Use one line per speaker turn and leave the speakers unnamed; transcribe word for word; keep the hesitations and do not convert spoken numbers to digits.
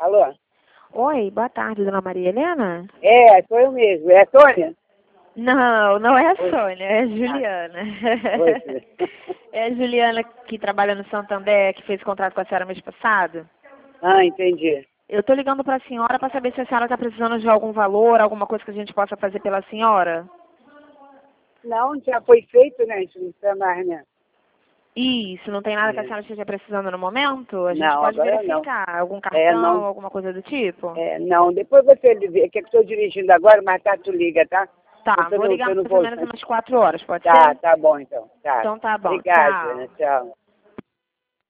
Alô?
Oi, boa tarde, dona Maria Helena?
É, sou eu mesmo. É a Sônia?
Não, não é a
Oi.
Sônia, é a Juliana.
Oi, filha.
É a Juliana que trabalha no Santander, que fez contrato com a senhora mês passado.
Ah, entendi.
Eu tô ligando para a senhora para saber se a senhora está precisando de algum valor, alguma coisa que a gente possa fazer pela senhora.
Não, já foi feito, né? A gente não precisa mais, né?
Isso, não tem nada que a
É.
senhora esteja precisando no momento? A gente
Não,
pode
agora não.
verificar algum
É,
cartão,
não.
alguma coisa do tipo?
É, não. Depois você vê, que eu estou dirigindo agora, mas tá, tu liga, tá?
Tá,
Eu tô
vou
no,
ligar
tô no
mais ou menos
voltante.
umas quatro horas, pode
Tá,
ser?
tá bom então. Tá.
Então tá bom,
Obrigada,
tchau.
né? Tchau.